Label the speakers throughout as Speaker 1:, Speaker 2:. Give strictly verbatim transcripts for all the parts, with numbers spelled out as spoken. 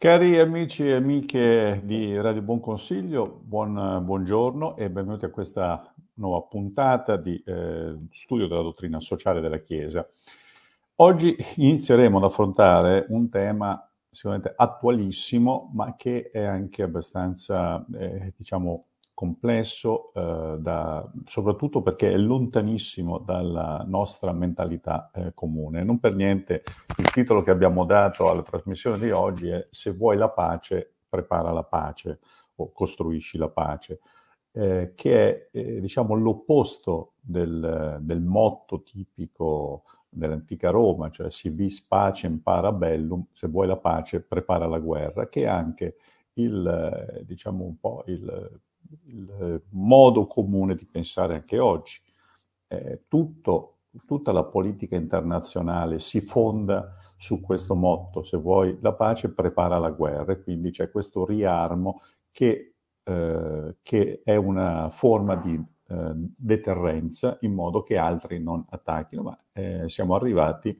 Speaker 1: Cari amici e amiche di Radio Buon Consiglio, buon, buongiorno e benvenuti a questa nuova puntata di eh, studio della dottrina sociale della Chiesa. Oggi inizieremo ad affrontare un tema sicuramente attualissimo, ma che è anche abbastanza, eh, diciamo, complesso, eh, da- soprattutto perché è lontanissimo dalla nostra mentalità eh, comune. Non per niente il titolo che abbiamo dato alla trasmissione di oggi è Se vuoi la pace, prepara la pace o costruisci la pace, eh, che è eh, diciamo l'opposto del, del motto tipico dell'antica Roma, cioè si vis pacem para bellum, se vuoi la pace, prepara la guerra, che è anche il, eh, diciamo un po' il, il modo comune di pensare anche oggi. Eh, tutto, tutta la politica internazionale si fonda su questo motto: se vuoi la pace, prepara la guerra, e quindi c'è questo riarmo che, eh, che è una forma di eh, deterrenza in modo che altri non attacchino, ma eh, siamo arrivati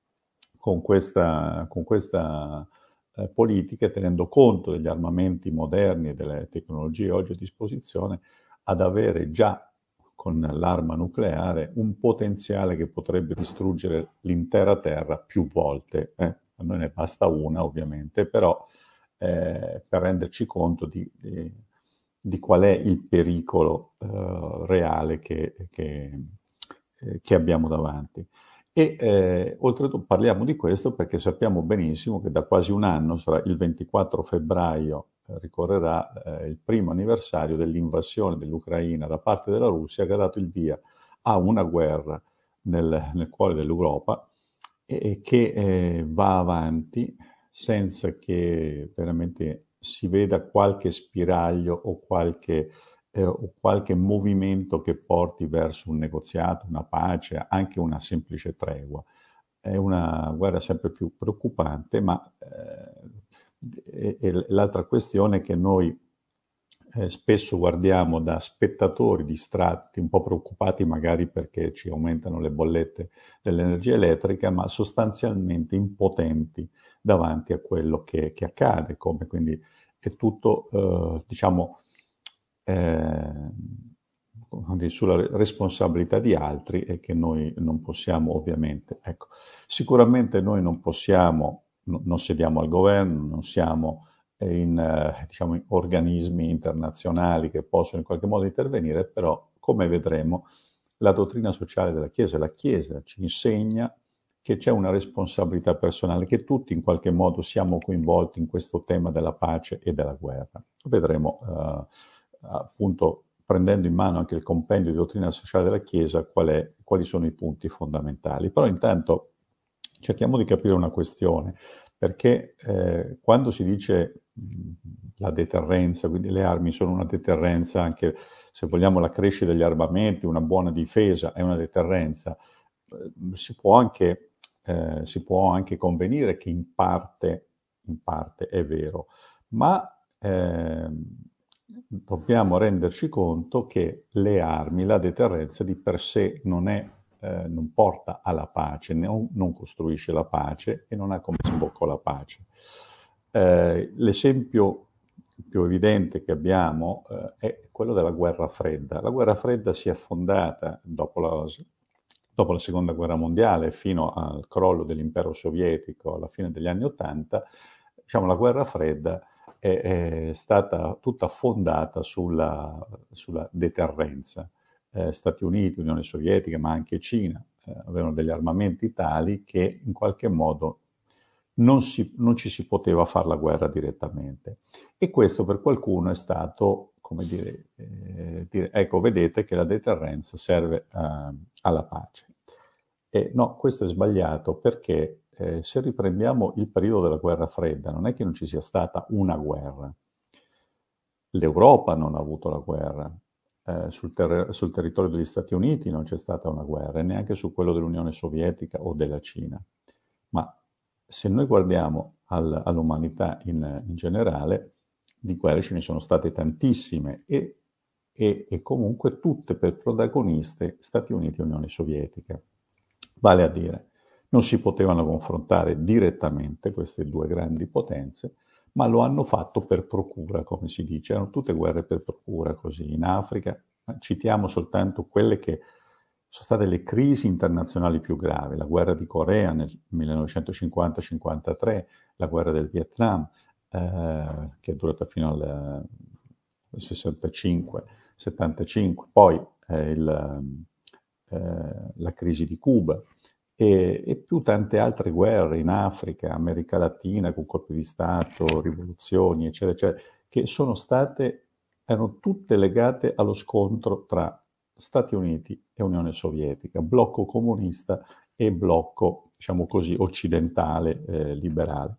Speaker 1: con questa, con questa eh, politica, tenendo conto degli armamenti moderni e delle tecnologie oggi a disposizione, ad avere già con l'arma nucleare un potenziale che potrebbe distruggere l'intera Terra più volte. Eh? A noi ne basta una, ovviamente, però eh, per renderci conto di, di, di qual è il pericolo eh, reale che, che, eh, che abbiamo davanti. E eh, oltretutto parliamo di questo perché sappiamo benissimo che da quasi un anno, sarà il ventiquattro febbraio, eh, ricorrerà eh, il primo anniversario dell'invasione dell'Ucraina da parte della Russia, che ha dato il via a una guerra nel, nel cuore dell'Europa e, e che eh, va avanti senza che veramente si veda qualche spiraglio o qualche eh, o qualche movimento che porti verso un negoziato, una pace, anche una semplice tregua. È una guerra sempre più preoccupante, ma eh, e- e l'altra questione è che noi eh, spesso guardiamo da spettatori distratti, un po' preoccupati magari perché ci aumentano le bollette dell'energia elettrica, ma sostanzialmente impotenti davanti a quello che, che accade, come quindi è tutto, eh, diciamo, eh, sulla responsabilità di altri e che noi non possiamo ovviamente. Ecco, sicuramente noi non possiamo, no, non sediamo al governo, non siamo in, eh, diciamo, in organismi internazionali che possono in qualche modo intervenire, però come vedremo la dottrina sociale della Chiesa, la Chiesa ci insegna che c'è una responsabilità personale, che tutti in qualche modo siamo coinvolti in questo tema della pace e della guerra. Vedremo eh, appunto, prendendo in mano anche il compendio di dottrina sociale della Chiesa, qual è, quali sono i punti fondamentali. Però intanto cerchiamo di capire una questione, perché eh, quando si dice mh, la deterrenza, quindi le armi sono una deterrenza, anche se vogliamo la crescita degli armamenti, una buona difesa è una deterrenza, eh, si può anche, eh, si può anche convenire che in parte, in parte è vero, ma eh, dobbiamo renderci conto che le armi, la deterrenza di per sé non è, eh, non porta alla pace, non, non costruisce la pace e non ha come sbocco la pace. Eh, l'esempio più evidente che abbiamo eh, è quello della guerra fredda. La guerra fredda si è fondata dopo la, dopo la seconda guerra mondiale fino al crollo dell'impero sovietico alla fine degli anni Ottanta. Diciamo, la guerra fredda è, è stata tutta fondata sulla, sulla deterrenza. Eh, Stati Uniti, Unione Sovietica, ma anche Cina eh, avevano degli armamenti tali che in qualche modo non, si, non ci si poteva fare la guerra direttamente. E questo per qualcuno è stato, come dire, eh, dire ecco, vedete che la deterrenza serve eh, alla pace. E no, questo è sbagliato perché eh, se riprendiamo il periodo della guerra fredda, non è che non ci sia stata una guerra. L'Europa non ha avuto la guerra, eh, sul, ter- sul territorio degli Stati Uniti non c'è stata una guerra, e neanche su quello dell'Unione Sovietica o della Cina. Ma se noi guardiamo al- all'umanità in, in generale, di guerre ce ne sono state tantissime e, e- e comunque tutte per protagoniste Stati Uniti e Unione Sovietica. Vale a dire, non si potevano confrontare direttamente queste due grandi potenze, ma lo hanno fatto per procura, come si dice. Erano tutte guerre per procura, così. In Africa citiamo soltanto quelle che sono state le crisi internazionali più gravi, la guerra di Corea nel millenovecentocinquanta cinquantatré, la guerra del Vietnam, eh, che è durata fino al sessantacinque settantacinque, poi eh, il, eh, la crisi di Cuba e, e più tante altre guerre in Africa, America Latina, con colpi di Stato, rivoluzioni, eccetera, eccetera, che sono state, erano tutte legate allo scontro tra Stati Uniti e Unione Sovietica, blocco comunista e blocco, diciamo così, occidentale, eh, liberale.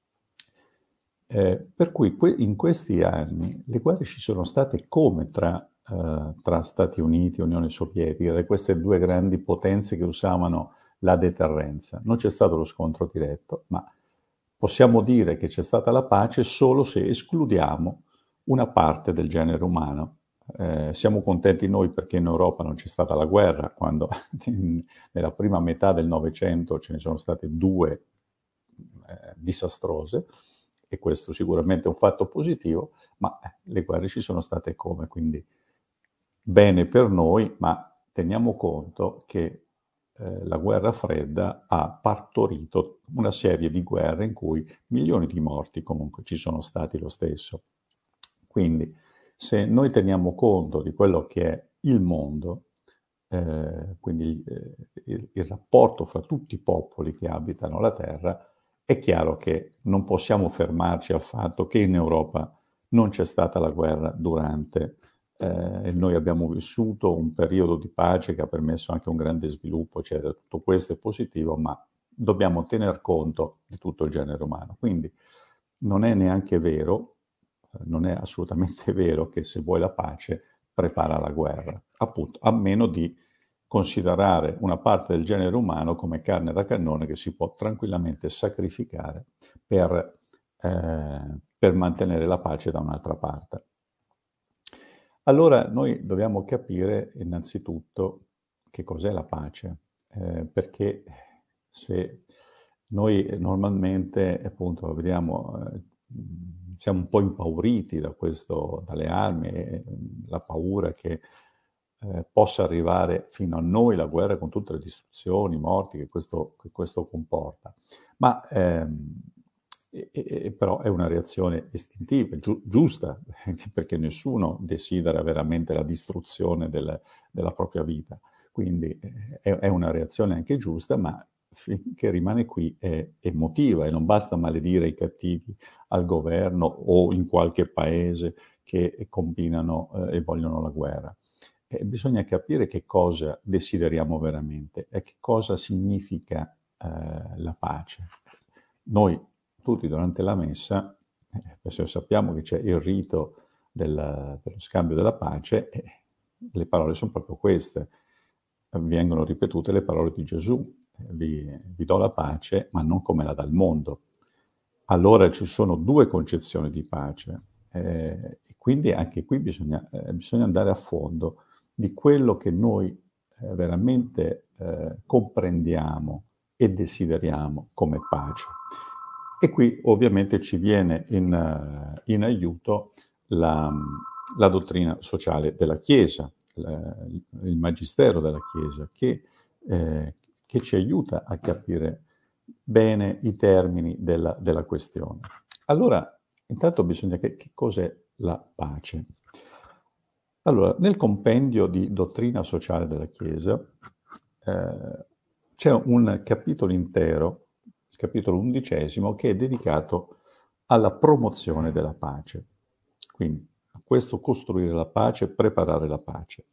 Speaker 1: Eh, per cui que- in questi anni le guerre ci sono state come tra, eh, tra Stati Uniti e Unione Sovietica, tra queste due grandi potenze che usavano la deterrenza. Non c'è stato lo scontro diretto, ma possiamo dire che c'è stata la pace solo se escludiamo una parte del genere umano. Eh, siamo contenti noi perché in Europa non c'è stata la guerra, quando in, nella prima metà del Novecento ce ne sono state due eh, disastrose, e questo sicuramente è un fatto positivo, ma eh, le guerre ci sono state come, quindi bene per noi, ma teniamo conto che eh, la guerra fredda ha partorito una serie di guerre in cui milioni di morti comunque ci sono stati lo stesso. Quindi se noi teniamo conto di quello che è il mondo, eh, quindi eh, il, il rapporto fra tutti i popoli che abitano la Terra, è chiaro che non possiamo fermarci al fatto che in Europa non c'è stata la guerra durante eh, e noi abbiamo vissuto un periodo di pace che ha permesso anche un grande sviluppo, eccetera. Tutto questo è positivo, ma dobbiamo tener conto di tutto il genere umano. Quindi non è neanche vero, non è assolutamente vero che se vuoi la pace prepara la guerra, appunto, a meno di considerare una parte del genere umano come carne da cannone che si può tranquillamente sacrificare per, eh, per mantenere la pace da un'altra parte. Allora noi dobbiamo capire innanzitutto che cos'è la pace, eh, perché se noi normalmente appunto vediamo, eh, siamo un po' impauriti da questo, dalle armi, e la paura che eh, possa arrivare fino a noi la guerra con tutte le distruzioni, i morti che questo, che questo comporta. Ma ehm, e, e, però è una reazione istintiva, giu, giusta, perché nessuno desidera veramente la distruzione del, della propria vita. Quindi eh, è, è una reazione anche giusta, ma finché rimane qui è emotiva e non basta maledire i cattivi al governo o in qualche paese che combinano eh, e vogliono la guerra. Eh, bisogna capire che cosa desideriamo veramente e che cosa significa eh, la pace. Noi tutti durante la messa, eh, sappiamo che c'è il rito del, dello scambio della pace, e le parole sono proprio queste, vengono ripetute le parole di Gesù, vi, vi do la pace, ma non come la dà il mondo. Allora ci sono due concezioni di pace, eh, e quindi anche qui bisogna, eh, bisogna andare a fondo di quello che noi eh, veramente eh, comprendiamo e desideriamo come pace. E qui ovviamente ci viene in, in aiuto la, la dottrina sociale della Chiesa, la, il magistero della Chiesa, che, eh, che ci aiuta a capire bene i termini della, della questione. Allora, intanto bisogna che, che cos'è la pace? Allora, nel compendio di dottrina sociale della Chiesa eh, c'è un capitolo intero, il capitolo undicesimo, che è dedicato alla promozione della pace. Quindi a questo costruire la pace, preparare la pace.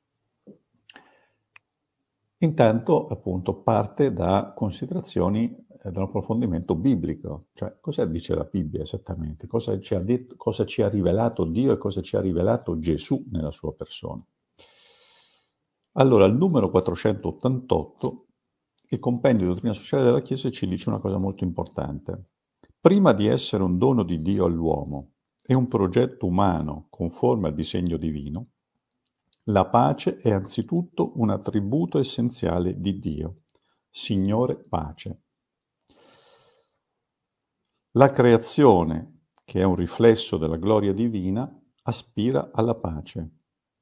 Speaker 1: Intanto, appunto, parte da considerazioni, eh, da un approfondimento biblico, cioè cosa dice la Bibbia esattamente, cosa ci ha detto, cosa ci ha rivelato Dio e cosa ci ha rivelato Gesù nella sua persona. Allora, il numero quattrocentottantotto, il compendio di dottrina sociale della Chiesa, ci dice una cosa molto importante. Prima di essere un dono di Dio all'uomo e un progetto umano conforme al disegno divino, la pace è anzitutto un attributo essenziale di Dio, Signore pace. La creazione, che è un riflesso della gloria divina, aspira alla pace.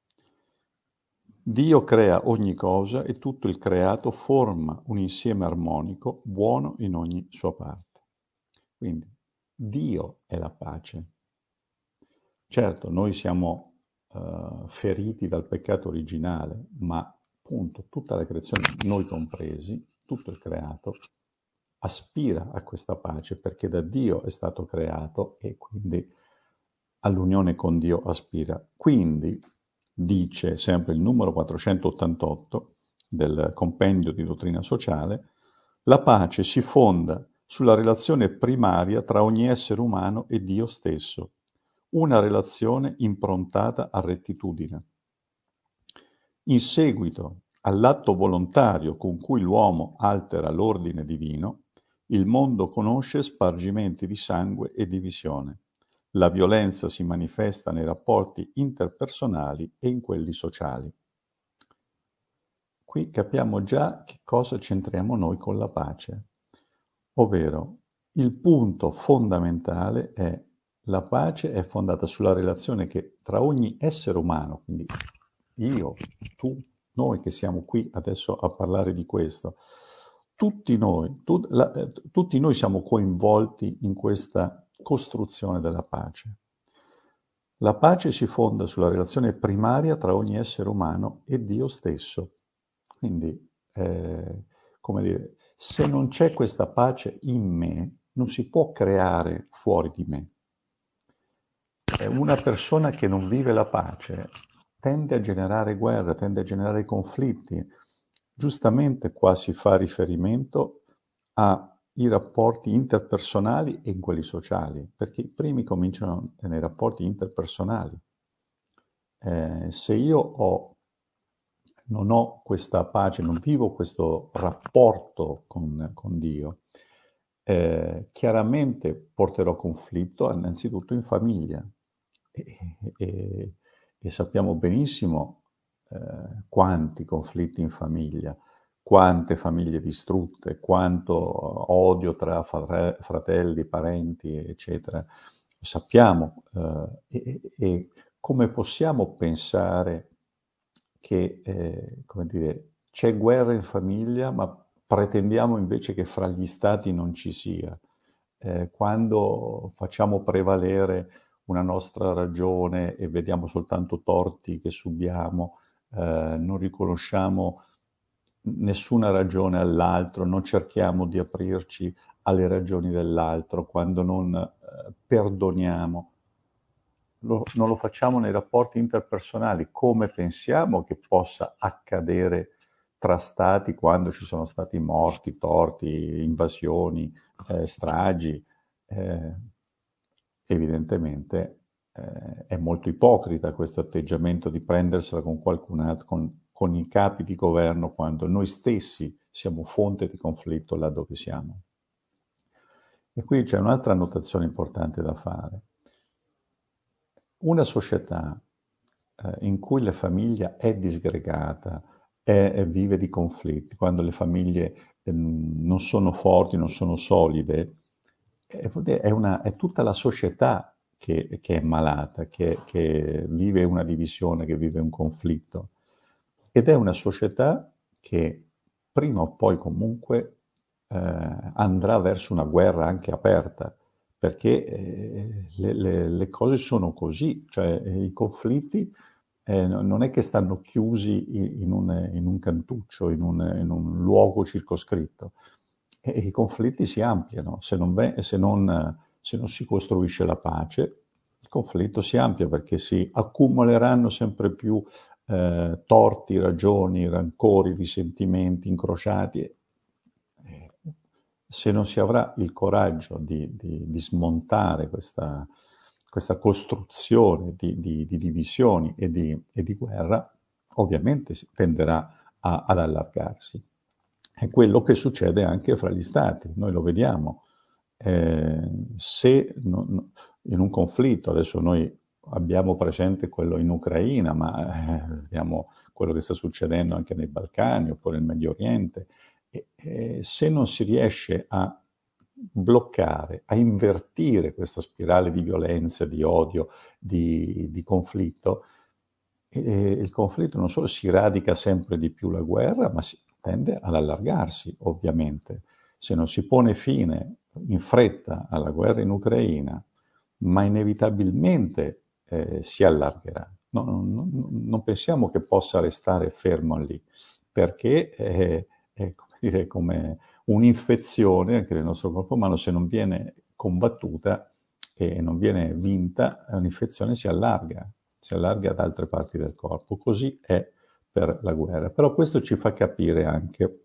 Speaker 1: Dio crea ogni cosa e tutto il creato forma un insieme armonico, buono in ogni sua parte. Quindi Dio è la pace. Certo, noi siamo uh, feriti dal peccato originale, ma appunto tutta la creazione, noi compresi, tutto il creato, aspira a questa pace perché da Dio è stato creato e quindi all'unione con Dio aspira. Quindi, dice sempre il numero quattrocentottantotto del compendio di dottrina sociale, la pace si fonda sulla relazione primaria tra ogni essere umano e Dio stesso, una relazione improntata a rettitudine. In seguito all'atto volontario con cui l'uomo altera l'ordine divino, il mondo conosce spargimenti di sangue e divisione. La violenza si manifesta nei rapporti interpersonali e in quelli sociali. Qui capiamo già che cosa c'entriamo noi con la pace, ovvero il punto fondamentale è la pace è fondata sulla relazione che tra ogni essere umano, quindi io, tu, noi che siamo qui adesso a parlare di questo, tutti noi, tu, la, eh, tutti noi siamo coinvolti in questa costruzione della pace. La pace si fonda sulla relazione primaria tra ogni essere umano e Dio stesso. Quindi, eh, come dire, se non c'è questa pace in me, non si può creare fuori di me. Una persona che non vive la pace tende a generare guerra, tende a generare conflitti. Giustamente qua si fa riferimento ai rapporti interpersonali e in quelli sociali, perché i primi cominciano nei rapporti interpersonali. Eh, se io ho, non ho questa pace, non vivo questo rapporto con, con Dio, eh, chiaramente porterò conflitto innanzitutto in famiglia. E, e, e sappiamo benissimo eh, quanti conflitti in famiglia, quante famiglie distrutte, quanto odio tra fratelli, parenti, eccetera. Sappiamo eh, e, e come possiamo pensare che eh, come dire, c'è guerra in famiglia, ma pretendiamo invece che fra gli stati non ci sia. Eh, quando facciamo prevalere una nostra ragione e vediamo soltanto torti che subiamo, eh, non riconosciamo nessuna ragione all'altro, non cerchiamo di aprirci alle ragioni dell'altro, quando non eh, perdoniamo. Lo, non lo facciamo nei rapporti interpersonali, come pensiamo che possa accadere tra stati quando ci sono stati morti, torti, invasioni, eh, stragi. Eh, evidentemente eh, è molto ipocrita questo atteggiamento di prendersela con qualcun altro, con, con i capi di governo, quando noi stessi siamo fonte di conflitto là dove siamo. E qui c'è un'altra annotazione importante da fare. Una società eh, in cui la famiglia è disgregata, è, è, vive di conflitti, quando le famiglie eh, non sono forti, non sono solide, è, è, una, è tutta la società che, che è malata, che, che vive una divisione, che vive un conflitto. Ed è una società che prima o poi comunque eh, andrà verso una guerra anche aperta, perché eh, le, le, le cose sono così, cioè eh, i conflitti eh, non è che stanno chiusi in, in, un, in un cantuccio, in un, in un luogo circoscritto. E i conflitti si ampliano, se non, se, non, se non si costruisce la pace, il conflitto si amplia perché si accumuleranno sempre più eh, torti, ragioni, rancori, risentimenti incrociati. Se non si avrà il coraggio di, di, di smontare questa, questa costruzione di, di, di divisioni e di, e di guerra, ovviamente si tenderà a, ad allargarsi. È quello che succede anche fra gli stati, noi lo vediamo. Eh, se non, in un conflitto, adesso noi abbiamo presente quello in Ucraina, ma eh, vediamo quello che sta succedendo anche nei Balcani oppure nel Medio Oriente, e, e se non si riesce a bloccare, a invertire questa spirale di violenza, di odio, di, di conflitto, e il conflitto non solo si radica sempre di più la guerra, ma si tende ad allargarsi, ovviamente. Se non si pone fine in fretta alla guerra in Ucraina, ma inevitabilmente eh, si allargherà. No, non, non, non pensiamo che possa restare fermo lì, perché è, è come dire, come un'infezione anche nel nostro corpo umano, se non viene combattuta e non viene vinta, un'infezione si allarga, si allarga ad altre parti del corpo. Così è per la guerra. Però questo ci fa capire anche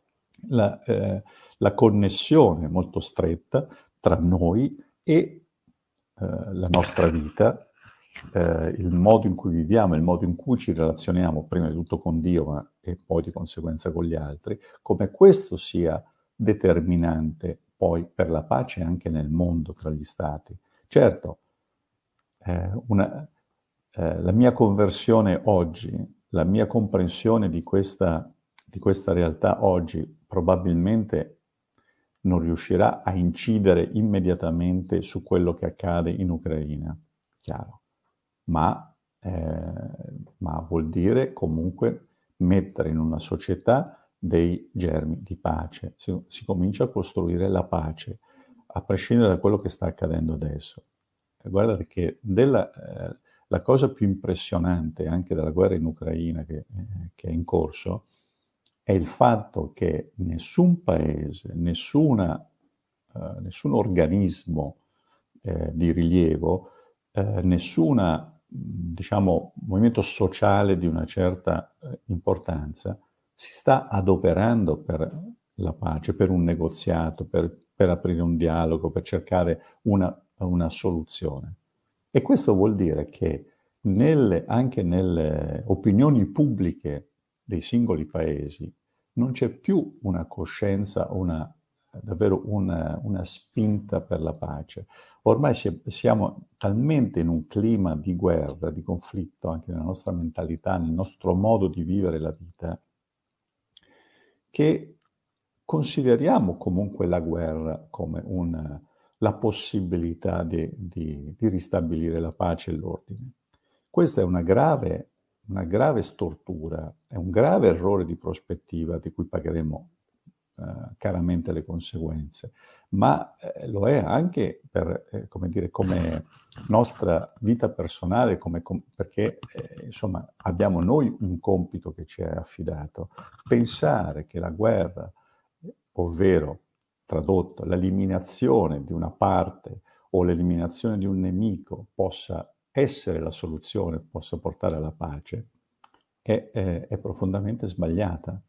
Speaker 1: la, eh, la connessione molto stretta tra noi e eh, la nostra vita, eh, il modo in cui viviamo, il modo in cui ci relazioniamo, prima di tutto con Dio, ma e poi di conseguenza con gli altri, come questo sia determinante poi per la pace anche nel mondo tra gli stati. Certo, eh, una, eh, la mia conversione oggi, la mia comprensione di questa, di questa realtà oggi probabilmente non riuscirà a incidere immediatamente su quello che accade in Ucraina, chiaro, ma, eh, ma vuol dire comunque mettere in una società dei germi di pace. Si, si comincia a costruire la pace, a prescindere da quello che sta accadendo adesso. E guardate che della, eh, la cosa più impressionante anche della guerra in Ucraina che, eh, che è in corso è il fatto che nessun paese, nessuna, eh, nessun organismo eh, di rilievo, eh, nessuna, diciamo, movimento sociale di una certa eh, importanza si sta adoperando per la pace, per un negoziato, per, per aprire un dialogo, per cercare una, una soluzione. E questo vuol dire che nelle, anche nelle opinioni pubbliche dei singoli paesi non c'è più una coscienza, una, davvero una, una spinta per la pace. Ormai si, siamo talmente in un clima di guerra, di conflitto, anche nella nostra mentalità, nel nostro modo di vivere la vita, che consideriamo comunque la guerra come una, la possibilità di, di, di ristabilire la pace e l'ordine. Questa è una grave, una grave stortura, è un grave errore di prospettiva di cui pagheremo eh, caramente le conseguenze, ma eh, lo è anche per, eh, come dire, come nostra vita personale, come, com- perché eh, insomma abbiamo noi un compito che ci è affidato. Pensare che la guerra, ovvero tradotto, l'eliminazione di una parte o l'eliminazione di un nemico possa essere la soluzione, possa portare alla pace, è, è, è profondamente sbagliata.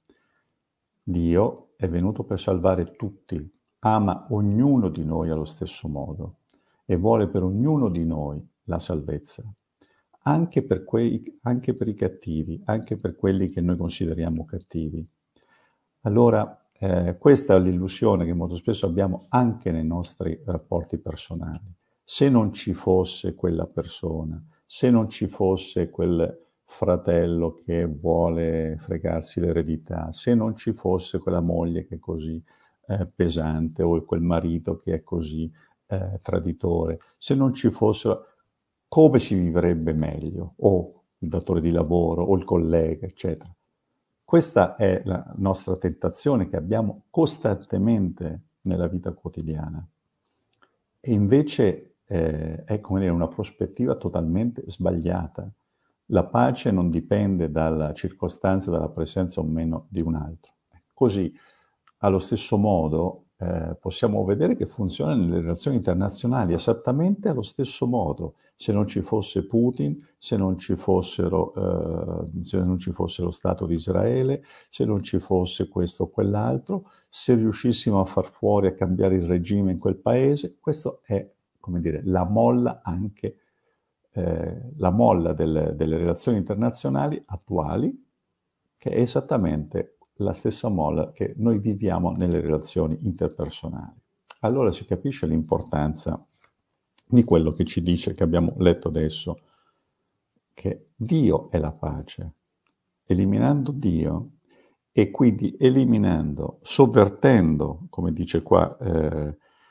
Speaker 1: Dio è venuto per salvare tutti, ama ognuno di noi allo stesso modo e vuole per ognuno di noi la salvezza, anche per, quei, anche per i cattivi, anche per quelli che noi consideriamo cattivi. Allora, eh, questa è l'illusione che molto spesso abbiamo anche nei nostri rapporti personali. Se non ci fosse quella persona, se non ci fosse quel fratello che vuole fregarsi l'eredità, se non ci fosse quella moglie che è così eh, pesante o quel marito che è così eh, traditore, se non ci fosse, come si vivrebbe meglio? O il datore di lavoro o il collega, eccetera. Questa è la nostra tentazione che abbiamo costantemente nella vita quotidiana. E invece eh, è come dire una prospettiva totalmente sbagliata. La pace non dipende dalla circostanza, dalla presenza o meno di un altro. Così, allo stesso modo, eh, possiamo vedere che funziona nelle relazioni internazionali esattamente allo stesso modo. Se non ci fosse Putin, se non ci fossero, eh, se non ci fosse lo Stato di Israele, se non ci fosse questo o quell'altro, se riuscissimo a far fuori, a cambiare il regime in quel paese, questo è, come dire, la molla anche Eh, la molla del, delle relazioni internazionali attuali, che è esattamente la stessa molla che noi viviamo nelle relazioni interpersonali. Allora si capisce l'importanza di quello che ci dice, che abbiamo letto adesso, che Dio è la pace. Eliminando Dio e quindi eliminando, sovvertendo, come dice qua eh,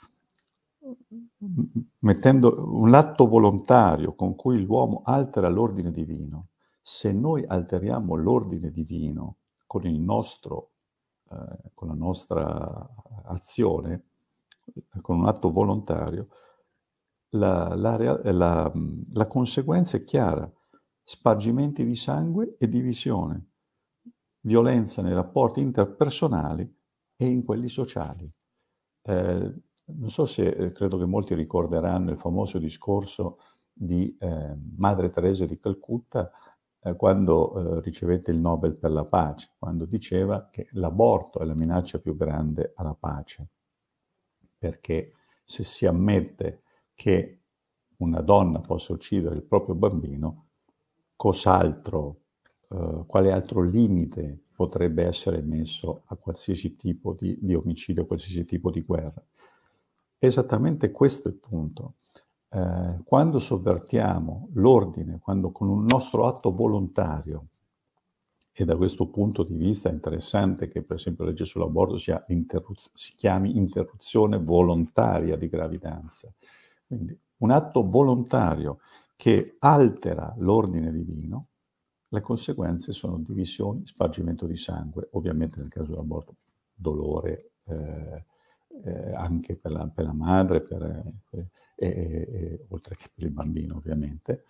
Speaker 1: mettendo un atto volontario con cui l'uomo altera l'ordine divino. Se noi alteriamo l'ordine divino con il nostro, eh, con la nostra azione, con un atto volontario, la, la, la, la conseguenza è chiara: spargimenti di sangue e divisione, violenza nei rapporti interpersonali e in quelli sociali. Eh, non so se, eh, credo che molti ricorderanno il famoso discorso di eh, Madre Teresa di Calcutta, eh, quando eh, ricevette il Nobel per la pace, quando diceva che l'aborto è la minaccia più grande alla pace, perché se si ammette che una donna possa uccidere il proprio bambino, cos'altro, eh, quale altro limite potrebbe essere messo a qualsiasi tipo di, di omicidio, a qualsiasi tipo di guerra? Esattamente questo è il punto. Eh, quando sovvertiamo l'ordine, quando con un nostro atto volontario, e da questo punto di vista è interessante che per esempio la legge sull'aborto sia si chiami interruzione volontaria di gravidanza. Quindi un atto volontario che altera l'ordine divino, le conseguenze sono divisioni, spargimento di sangue, ovviamente nel caso dell'aborto dolore eh, eh, anche per la, per la madre, per, eh, e, e, oltre che per il bambino ovviamente.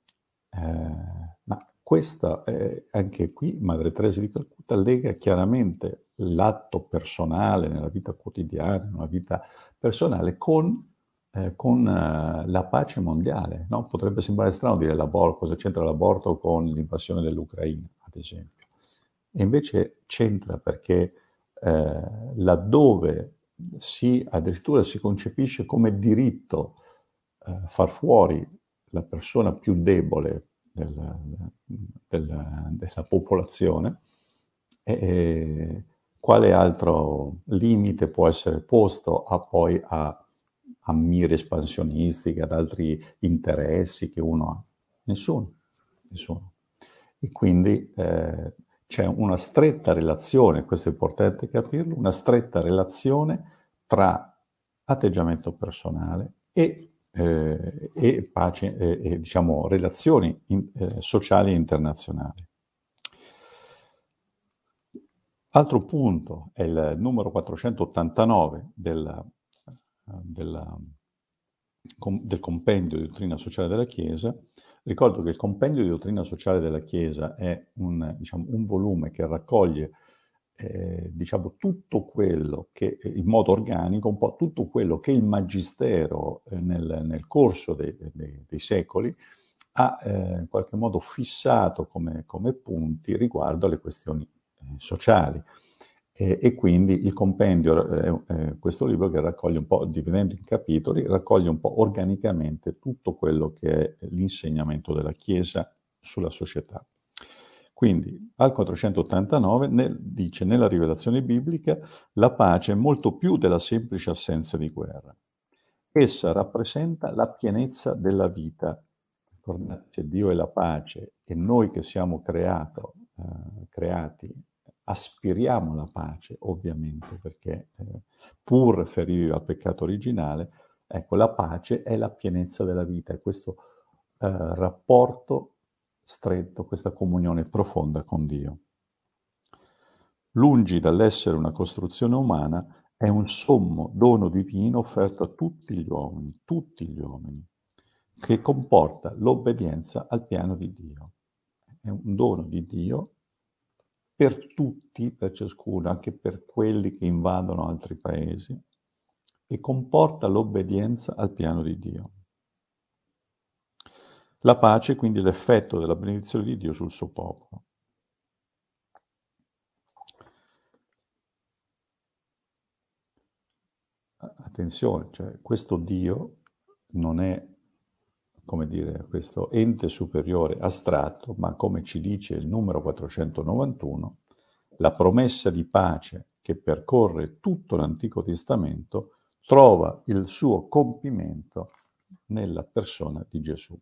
Speaker 1: Eh, ma questa, eh, anche qui, Madre Teresa di Calcutta lega chiaramente l'atto personale nella vita quotidiana, nella vita personale, con, eh, con uh, la pace mondiale. No? Potrebbe sembrare strano dire l'aborto, cosa c'entra l'aborto con l'invasione dell'Ucraina, ad esempio. E invece c'entra perché eh, laddove si, addirittura si concepisce come diritto eh, far fuori la persona più debole della, della, della popolazione, e quale altro limite può essere posto a poi a, a mire espansionistiche, ad altri interessi che uno ha? Nessuno, nessuno. E quindi eh, c'è una stretta relazione, questo è importante capirlo, una stretta relazione tra atteggiamento personale e eh, e pace, eh, e, diciamo, relazioni in, eh, sociali e internazionali. Altro punto è il numero quattrocentottantanove del, della, del compendio di dottrina sociale della Chiesa. Ricordo che il compendio di dottrina sociale della Chiesa è un, diciamo, un volume che raccoglie eh, diciamo, tutto quello che, in modo organico, un po' tutto quello che il Magistero eh, nel, nel, corso dei, dei, dei secoli ha eh, in qualche modo fissato come, come punti riguardo alle questioni eh, sociali. E, e quindi il compendio è eh, questo libro che raccoglie un po', dividendo in capitoli, raccoglie un po' organicamente tutto quello che è l'insegnamento della Chiesa sulla società. Quindi al quattrocentottantanove nel, dice: nella rivelazione biblica la pace è molto più della semplice assenza di guerra. Essa rappresenta la pienezza della vita. Ricordate, se Dio è la pace e noi che siamo creato, eh, creati aspiriamo la pace, ovviamente, perché eh, pur feriti dal peccato originale, ecco, la pace è la pienezza della vita, è questo eh, rapporto stretto, questa comunione profonda con Dio. Lungi dall'essere una costruzione umana, è un sommo dono divino offerto a tutti gli uomini, tutti gli uomini, che comporta l'obbedienza al piano di Dio. È un dono di Dio per tutti, per ciascuno, anche per quelli che invadono altri paesi, e comporta l'obbedienza al piano di Dio. La pace, quindi, è l'effetto della benedizione di Dio sul suo popolo. Attenzione, cioè, questo Dio non è, come dire, questo ente superiore astratto, ma come ci dice il numero quattrocentonovantuno, la promessa di pace che percorre tutto l'Antico Testamento trova il suo compimento nella persona di Gesù.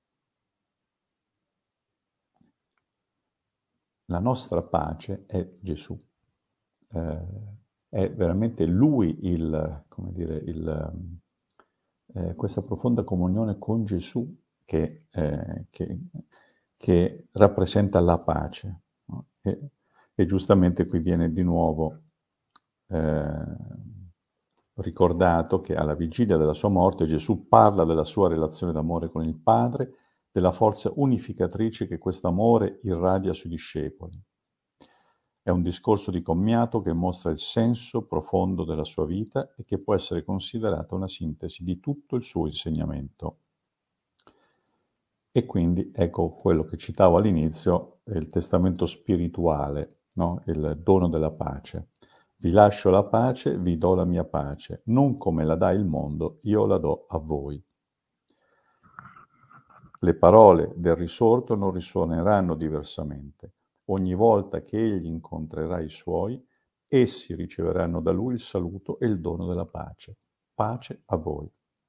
Speaker 1: La nostra pace è Gesù. Eh, è veramente Lui il, come dire, il, eh, questa profonda comunione con Gesù che, eh, che, che rappresenta la pace, no? E, e giustamente qui viene di nuovo eh, ricordato che alla vigilia della sua morte Gesù parla della sua relazione d'amore con il Padre, della forza unificatrice che questo amore irradia sui discepoli. È un discorso di commiato che mostra il senso profondo della sua vita e che può essere considerata una sintesi di tutto il suo insegnamento. E quindi ecco quello che citavo all'inizio, il testamento spirituale, no? Il dono della pace. Vi lascio la pace, vi do la mia pace, non come la dà il mondo, io la do a voi. Le parole del risorto non risuoneranno diversamente. Ogni volta che egli incontrerà i suoi, essi riceveranno da lui il saluto e il dono della pace. Pace a voi.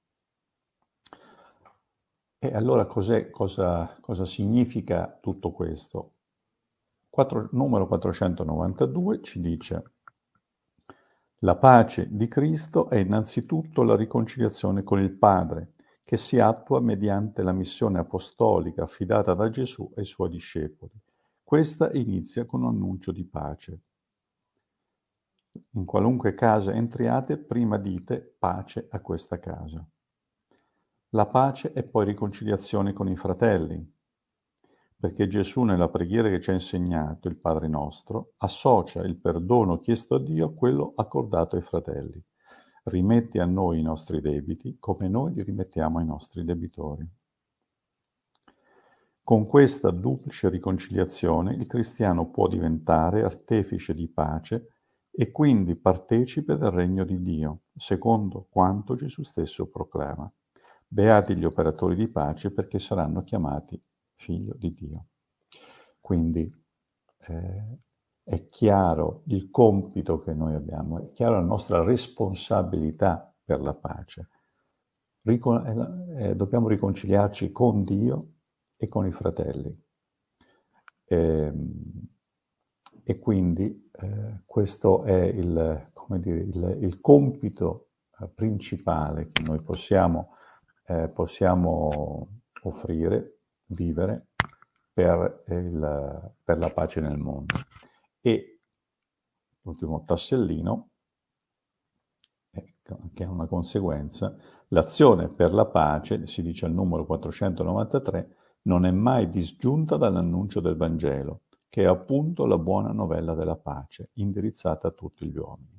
Speaker 1: E allora cos'è, cosa, cosa significa tutto questo? Quattro, numero quattrocentonovantadue ci dice: la pace di Cristo è innanzitutto la riconciliazione con il Padre, che si attua mediante la missione apostolica affidata da Gesù ai suoi discepoli. Questa inizia con un annuncio di pace. In qualunque casa entriate, prima dite pace a questa casa. La pace è poi riconciliazione con i fratelli, perché Gesù nella preghiera che ci ha insegnato, il Padre nostro, associa il perdono chiesto a Dio a quello accordato ai fratelli. Rimetti a noi i nostri debiti come noi li rimettiamo ai nostri debitori. Con questa duplice riconciliazione il cristiano può diventare artefice di pace e quindi partecipe del regno di Dio, secondo quanto Gesù stesso proclama. Beati gli operatori di pace perché saranno chiamati figlio di Dio. Quindi eh, è chiaro il compito che noi abbiamo, è chiara la nostra responsabilità per la pace. Ricon- eh, dobbiamo riconciliarci con Dio e con i fratelli. E, e quindi eh, questo è il, come dire, il, il compito eh, principale che noi possiamo, eh, possiamo offrire, vivere per, il, per la pace nel mondo. E l'ultimo tassellino, ecco, che è una conseguenza, l'azione per la pace, si dice al numero quattrocentonovantatré, non è mai disgiunta dall'annuncio del Vangelo, che è appunto la buona novella della pace, indirizzata a tutti gli uomini.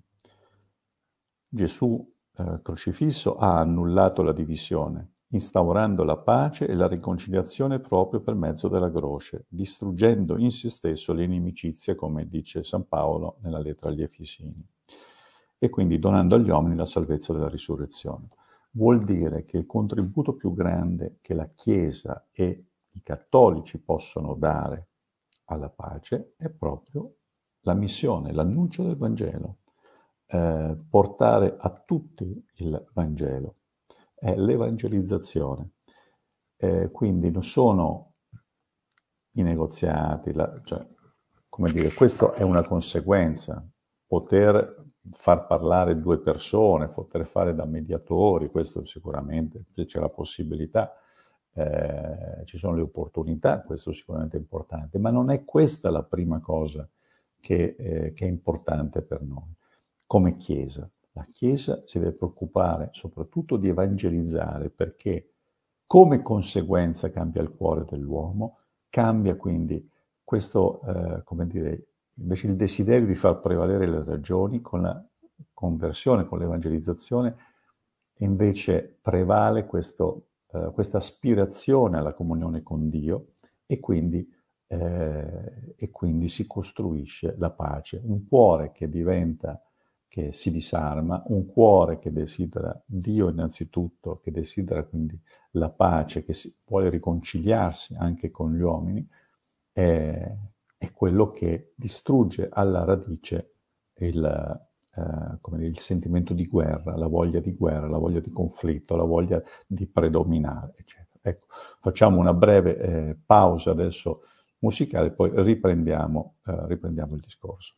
Speaker 1: Gesù eh, crocifisso ha annullato la divisione, instaurando la pace e la riconciliazione proprio per mezzo della croce, distruggendo in se stesso le inimicizie, come dice San Paolo nella lettera agli Efesini, e quindi donando agli uomini la salvezza della risurrezione. Vuol dire che il contributo più grande che la Chiesa e i cattolici possono dare alla pace è proprio la missione, l'annuncio del Vangelo, eh, portare a tutti il Vangelo, è l'evangelizzazione. Eh, quindi non sono i negoziati, la, cioè, come dire, questo è una conseguenza, poter far parlare due persone, poter fare da mediatori, questo sicuramente, se c'è la possibilità, eh, ci sono le opportunità, questo sicuramente è importante, ma non è questa la prima cosa che, eh, che è importante per noi, come Chiesa. La Chiesa si deve preoccupare soprattutto di evangelizzare, perché come conseguenza cambia il cuore dell'uomo, cambia quindi questo, eh, come dire, invece il desiderio di far prevalere le ragioni con la conversione, con l'evangelizzazione, invece prevale questo, eh, questa aspirazione alla comunione con Dio e quindi, eh, e quindi si costruisce la pace. Un cuore che diventa, che si disarma, un cuore che desidera Dio innanzitutto, che desidera quindi la pace, che si, vuole riconciliarsi anche con gli uomini, è, è quello che distrugge alla radice il, eh, come dire, il sentimento di guerra, la voglia di guerra, la voglia di conflitto, la voglia di predominare, eccetera. Ecco, facciamo una breve eh, pausa adesso musicale, poi riprendiamo, eh, riprendiamo il discorso.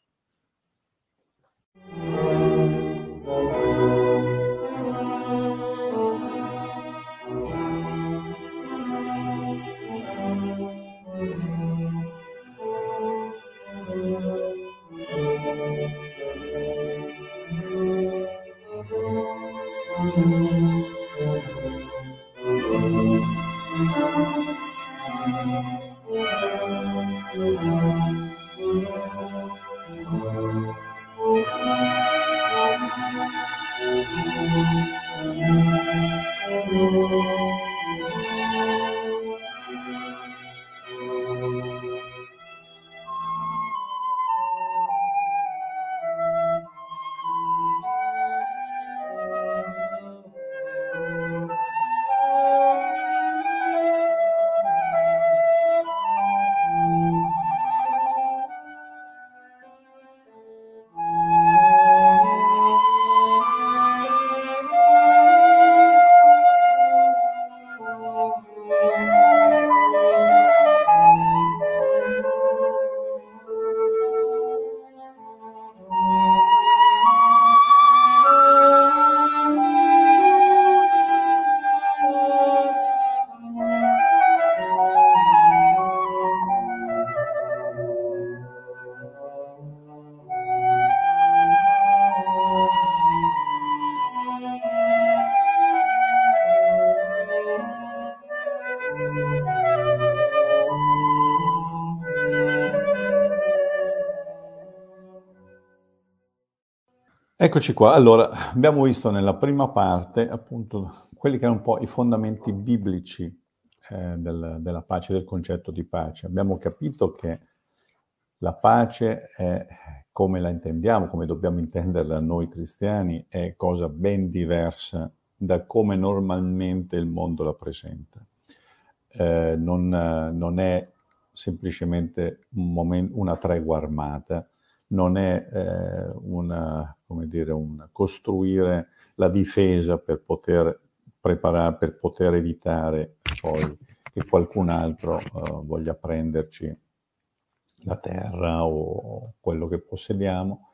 Speaker 1: Eccoci qua. Allora, abbiamo visto nella prima parte appunto quelli che erano un po' i fondamenti biblici eh, del- della pace, del concetto di pace. Abbiamo capito che la pace è, come la intendiamo, come dobbiamo intenderla noi cristiani, è cosa ben diversa da come normalmente il mondo la presenta. Eh, non, eh, non è semplicemente un momen- una tregua armata, non è eh, una, come dire, un costruire la difesa per poter preparare, per poter evitare poi che qualcun altro eh, voglia prenderci la terra o quello che possediamo.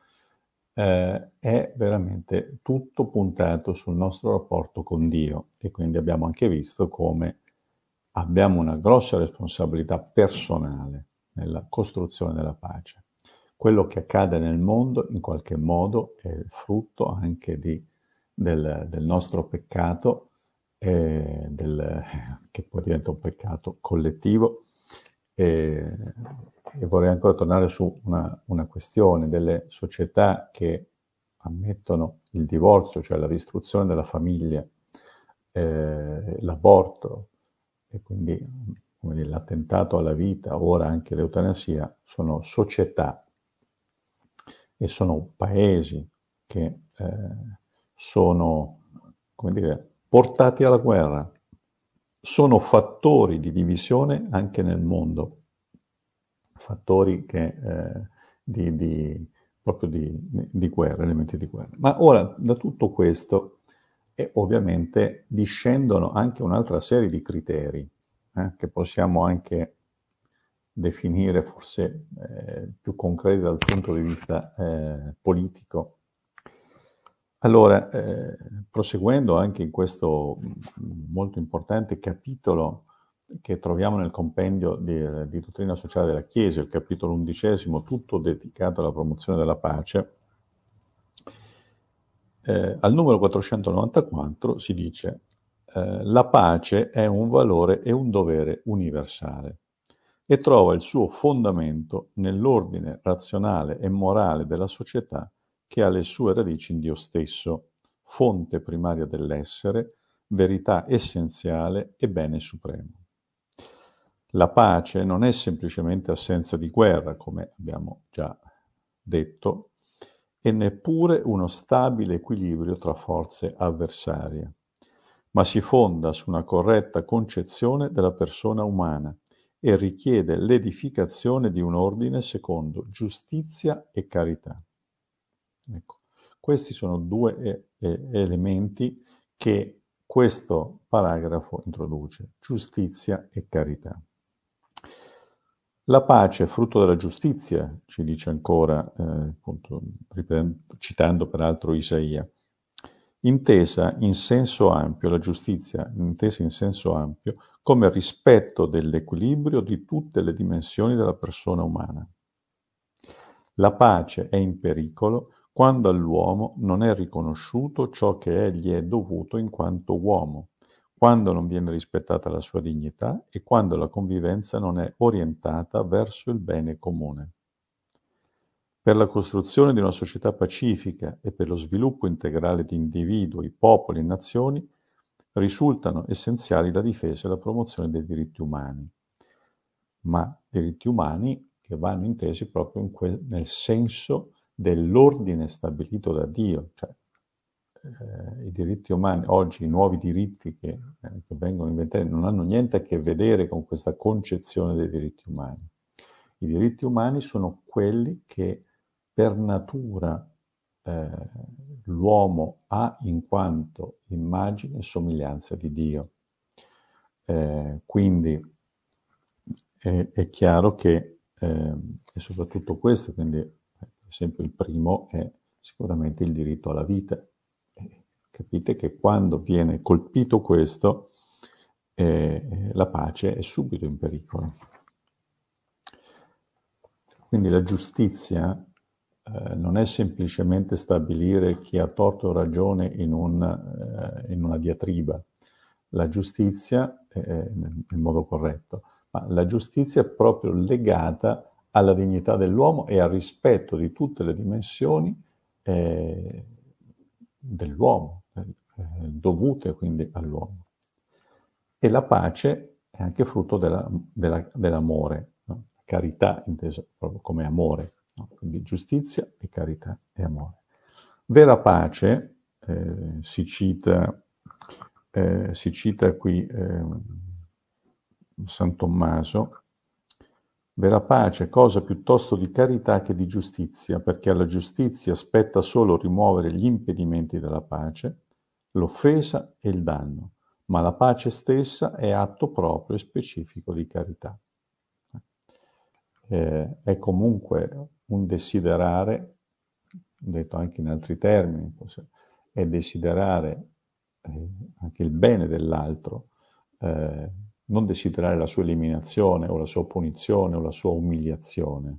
Speaker 1: Eh, è veramente tutto puntato sul nostro rapporto con Dio, e quindi abbiamo anche visto come abbiamo una grossa responsabilità personale nella costruzione della pace. Quello che accade nel mondo in qualche modo è frutto anche di, del, del nostro peccato, eh, del, che poi diventa un peccato collettivo. E, e vorrei ancora tornare su una, una questione delle società che ammettono il divorzio, cioè la distruzione della famiglia, eh, l'aborto e quindi, come dire, l'attentato alla vita, ora anche l'eutanasia, sono società e sono paesi che eh, sono, come dire, portati alla guerra, sono fattori di divisione anche nel mondo, fattori che, eh, di, di, proprio di, di guerra, elementi di guerra. Ma ora, da tutto questo, e ovviamente discendono anche un'altra serie di criteri, eh, che possiamo anche definire forse eh, più concreti dal punto di vista eh, politico. Allora, eh, proseguendo anche in questo mh, molto importante capitolo che troviamo nel compendio di, di dottrina sociale della Chiesa, il capitolo undicesimo, tutto dedicato alla promozione della pace, eh, al numero quattrocentonovantaquattro si dice eh, la pace è un valore e un dovere universale e trova il suo fondamento nell'ordine razionale e morale della società che ha le sue radici in Dio stesso, fonte primaria dell'essere, verità essenziale e bene supremo. La pace non è semplicemente assenza di guerra, come abbiamo già detto, e neppure uno stabile equilibrio tra forze avversarie, ma si fonda su una corretta concezione della persona umana e richiede l'edificazione di un ordine secondo giustizia e carità. Ecco, questi sono due eh, eh, elementi che questo paragrafo introduce, giustizia e carità. La pace è frutto della giustizia, ci dice ancora, eh, appunto, citando peraltro Isaia, intesa in senso ampio, la giustizia intesa in senso ampio, come rispetto dell'equilibrio di tutte le dimensioni della persona umana. La pace è in pericolo quando all'uomo non è riconosciuto ciò che gli è dovuto in quanto uomo, quando non viene rispettata la sua dignità e quando la convivenza non è orientata verso il bene comune. Per la costruzione di una società pacifica e per lo sviluppo integrale di individui, popoli e nazioni risultano essenziali la difesa e la promozione dei diritti umani, ma diritti umani che vanno intesi proprio in que- nel senso dell'ordine stabilito da Dio, cioè eh, i diritti umani, oggi i nuovi diritti che, eh, che vengono inventati non hanno niente a che vedere con questa concezione dei diritti umani. I diritti umani sono quelli che per natura eh, l'uomo ha in quanto immagine e somiglianza di Dio. Eh, quindi è, è chiaro che eh, è soprattutto questo, quindi per esempio il primo è sicuramente il diritto alla vita. Eh, capite che quando viene colpito questo, eh, la pace è subito in pericolo. Quindi la giustizia eh, non è semplicemente stabilire chi ha torto o ragione in, un, eh, in una diatriba. La giustizia, eh, nel, nel modo corretto, ma la giustizia è proprio legata alla dignità dell'uomo e al rispetto di tutte le dimensioni eh, dell'uomo, eh, dovute quindi all'uomo. E la pace è anche frutto della, della, dell'amore, no? Carità intesa proprio come amore, no? Quindi giustizia e carità e amore. Vera pace, eh, si cita, eh, si cita qui eh, San Tommaso, vera pace, cosa piuttosto di carità che di giustizia, perché alla giustizia spetta solo rimuovere gli impedimenti della pace, l'offesa e il danno, ma la pace stessa è atto proprio e specifico di carità. Eh, è comunque un desiderare, detto anche in altri termini, è desiderare eh, anche il bene dell'altro, eh, non desiderare la sua eliminazione o la sua punizione o la sua umiliazione.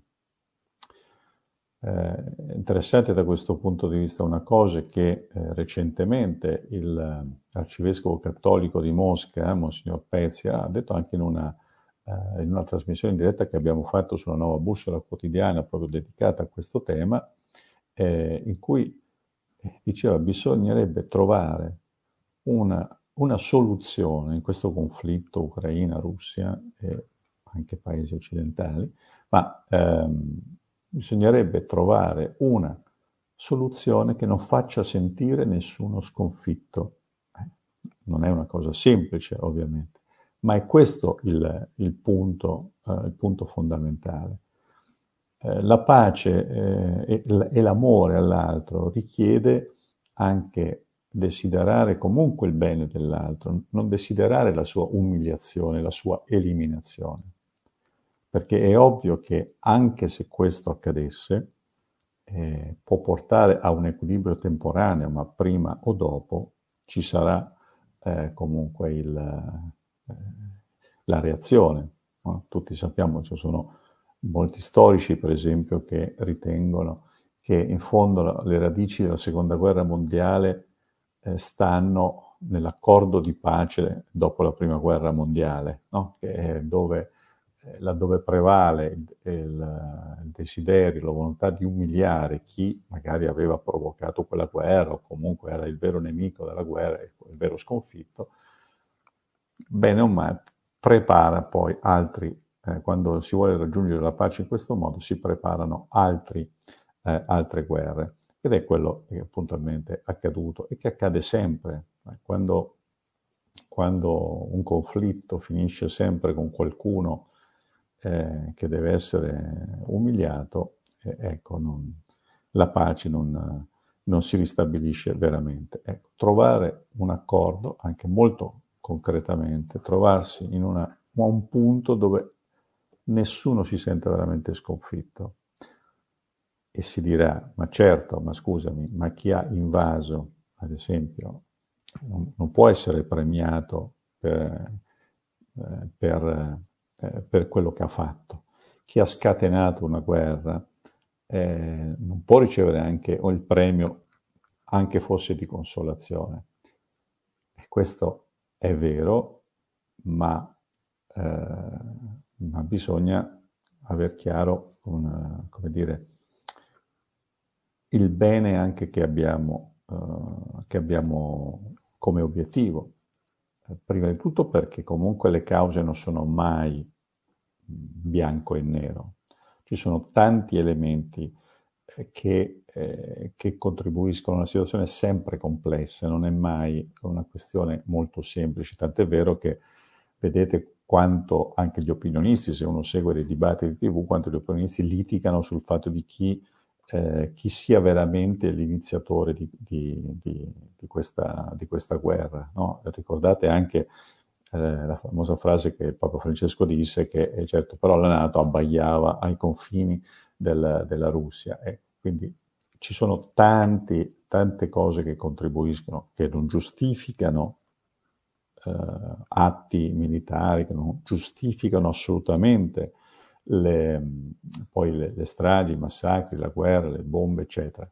Speaker 1: Eh, interessante da questo punto di vista una cosa è che eh, recentemente l'arcivescovo cattolico di Mosca, Monsignor Pezia, ha detto anche in una, eh, in una trasmissione in diretta che abbiamo fatto sulla Nuova Bussola Quotidiana proprio dedicata a questo tema, eh, in cui diceva bisognerebbe trovare una, una soluzione in questo conflitto Ucraina-Russia e anche paesi occidentali, ma ehm, bisognerebbe trovare una soluzione che non faccia sentire nessuno sconfitto. Eh, non è una cosa semplice, ovviamente, ma è questo il, il, punto, eh, il punto fondamentale. Eh, la pace eh, e, e l'amore all'altro richiede anche desiderare comunque il bene dell'altro, non desiderare la sua umiliazione, la sua eliminazione. Perché è ovvio che anche se questo accadesse, eh, può portare a un equilibrio temporaneo, ma prima o dopo ci sarà eh, comunque il, eh, la reazione. No? Tutti sappiamo, ci sono molti storici, per esempio, che ritengono che in fondo le radici della seconda guerra mondiale eh, stanno nell'accordo di pace dopo la prima guerra mondiale, no? Che è dove, eh, laddove prevale il, il, il desiderio, la volontà di umiliare chi magari aveva provocato quella guerra o comunque era il vero nemico della guerra, il vero sconfitto, bene o male prepara poi altri, eh, quando si vuole raggiungere la pace in questo modo, si preparano altri, eh, altre guerre. Ed è quello che puntualmente è accaduto e che accade sempre. Quando, quando un conflitto finisce sempre con qualcuno eh, che deve essere umiliato, eh, ecco, non, la pace non, non si ristabilisce veramente. Ecco, trovare un accordo, anche molto concretamente, trovarsi in una, un punto dove nessuno si sente veramente sconfitto. E si dirà, ma certo, ma scusami, ma chi ha invaso, ad esempio, non, non può essere premiato per, eh, per, eh, per quello che ha fatto. Chi ha scatenato una guerra eh, non può ricevere anche o il premio, anche fosse di consolazione. E questo è vero, ma, eh, ma bisogna aver chiaro un, come dire, il bene anche che abbiamo, eh, che abbiamo come obiettivo. Eh, Prima di tutto perché comunque le cause non sono mai bianco e nero. Ci sono tanti elementi eh, che, eh, che contribuiscono a una situazione sempre complessa, non è mai una questione molto semplice, tant'è vero che vedete quanto anche gli opinionisti, se uno segue dei dibattiti di tivù, quanto gli opinionisti litigano sul fatto di chi, eh, chi sia veramente l'iniziatore di, di, di, di questa, di questa guerra. No? Ricordate anche eh, la famosa frase che Papa Francesco disse che eh, certo però la NATO abbagliava ai confini del, della Russia e quindi ci sono tanti, tante cose che contribuiscono, che non giustificano eh, atti militari, che non giustificano assolutamente le, poi le, le stragi, i massacri, la guerra, le bombe, eccetera.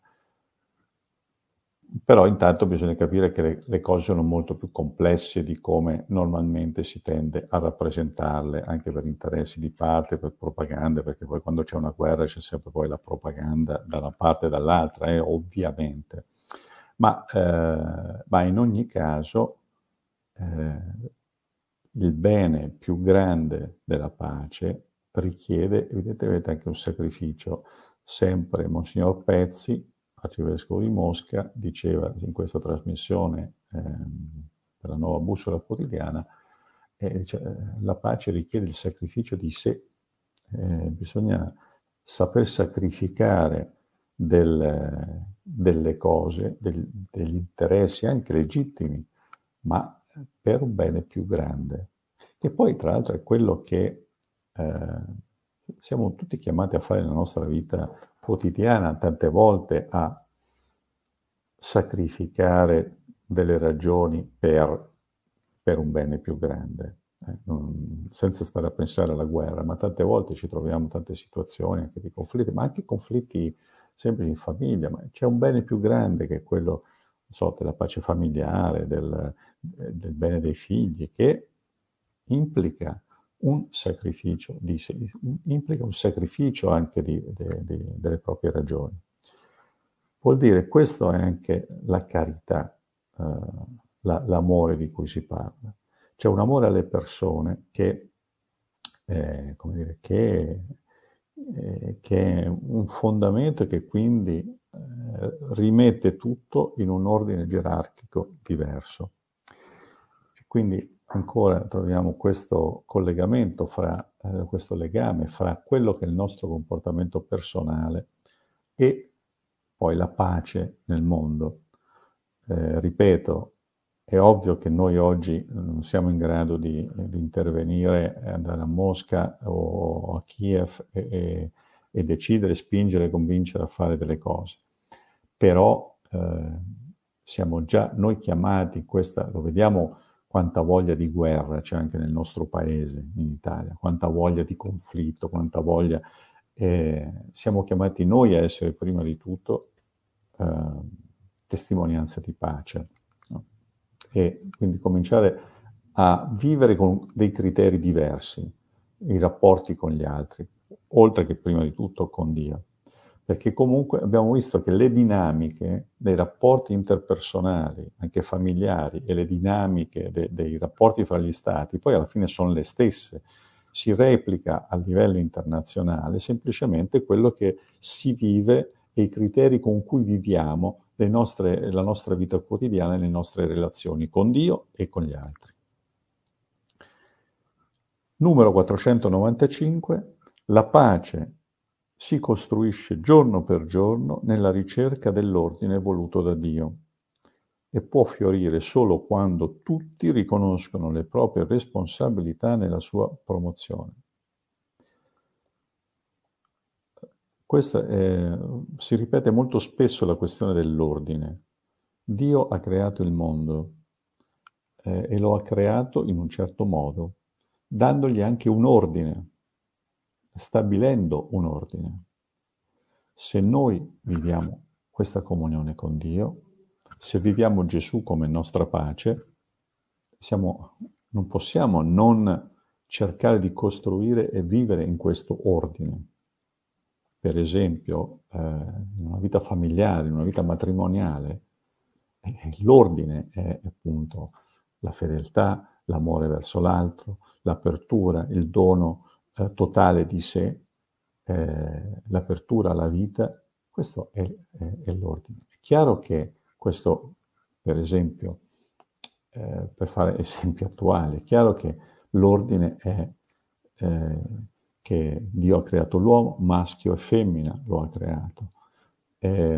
Speaker 1: Però intanto bisogna capire che le, le cose sono molto più complesse di come normalmente si tende a rappresentarle, anche per interessi di parte, per propaganda, perché poi quando c'è una guerra c'è sempre poi la propaganda da una parte e dall'altra, eh, ovviamente. Ma, eh, ma in ogni caso eh, il bene più grande della pace richiede evidentemente anche un sacrificio. Sempre Monsignor Pezzi, arcivescovo di Mosca, diceva in questa trasmissione ehm, per la Nuova Bussola Quotidiana, eh, cioè, la pace richiede il sacrificio di sé. Eh, bisogna saper sacrificare del, delle cose, del, degli interessi anche legittimi, ma per un bene più grande, che poi tra l'altro è quello che eh, siamo tutti chiamati a fare nella nostra vita quotidiana, tante volte a sacrificare delle ragioni per, per un bene più grande, eh, non, senza stare a pensare alla guerra, ma tante volte ci troviamo in tante situazioni anche di conflitti, ma anche conflitti sempre in famiglia, ma c'è un bene più grande che è quello, non so, della pace familiare, del, del bene dei figli, che implica un sacrificio, di, implica un sacrificio anche di, di, di, delle proprie ragioni. Vuol dire, questo è anche la carità, eh, la, l'amore di cui si parla. C'è un amore alle persone che, eh, come dire, che, eh, che è un fondamento e che quindi eh, rimette tutto in un ordine gerarchico diverso. E quindi ancora troviamo questo collegamento fra, eh, questo legame fra quello che è il nostro comportamento personale e poi la pace nel mondo. Eh, ripeto, è ovvio che noi oggi non siamo in grado di, di intervenire, andare a Mosca o a Kiev e, e, e decidere, spingere, convincere a fare delle cose. Però eh, siamo già noi chiamati, questa, lo vediamo quanta voglia di guerra c'è anche nel nostro paese, in Italia, quanta voglia di conflitto, quanta voglia... Eh, siamo chiamati noi a essere prima di tutto eh, testimonianza di pace, no? E quindi cominciare a vivere con dei criteri diversi i rapporti con gli altri, oltre che prima di tutto con Dio. Perché comunque abbiamo visto che le dinamiche dei rapporti interpersonali, anche familiari, e le dinamiche de- dei rapporti fra gli stati, poi alla fine sono le stesse. Si replica a livello internazionale semplicemente quello che si vive e i criteri con cui viviamo le nostre, la nostra vita quotidiana e le nostre relazioni con Dio e con gli altri. Numero quattrocentonovantacinque. La pace si costruisce giorno per giorno nella ricerca dell'ordine voluto da Dio e può fiorire solo quando tutti riconoscono le proprie responsabilità nella sua promozione. Questa è, si ripete molto spesso la questione dell'ordine. Dio ha creato il mondo eh, e lo ha creato in un certo modo, dandogli anche un ordine, stabilendo un ordine. Se noi viviamo questa comunione con Dio, se viviamo Gesù come nostra pace, siamo, non possiamo non cercare di costruire e vivere in questo ordine. Per esempio, eh, in una vita familiare, in una vita matrimoniale, eh, l'ordine è appunto la fedeltà, l'amore verso l'altro, l'apertura, il dono eh, totale di sé, eh, l'apertura alla vita. Questo è, è, è l'ordine. È chiaro che questo, per esempio, eh, per fare esempi attuali, è chiaro che l'ordine è eh, che Dio ha creato l'uomo, maschio e femmina lo ha creato. Eh,